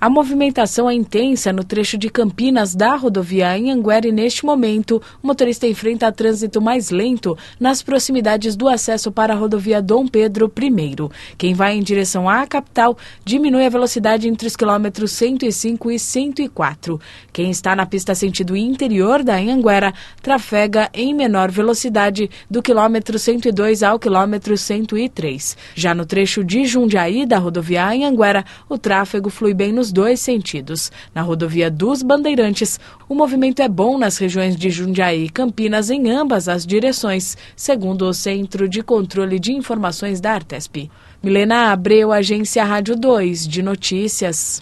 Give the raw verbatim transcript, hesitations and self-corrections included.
A movimentação é intensa no trecho de Campinas da rodovia Anhanguera e, neste momento, o motorista enfrenta trânsito mais lento nas proximidades do acesso para a rodovia Dom Pedro I. Quem vai em direção à capital diminui a velocidade entre os quilômetros cento e cinco e cento e quatro. Quem está na pista sentido interior da Anhanguera trafega em menor velocidade do quilômetro cento e dois ao quilômetro cento e três. Já no trecho de Jundiaí da rodovia Anhanguera, o tráfego flui bem nos dois sentidos. Na rodovia dos Bandeirantes, o movimento é bom nas regiões de Jundiaí e Campinas em ambas as direções, segundo o Centro de Controle de Informações da Artesp. Milena Abreu, Agência Rádio dois de Notícias.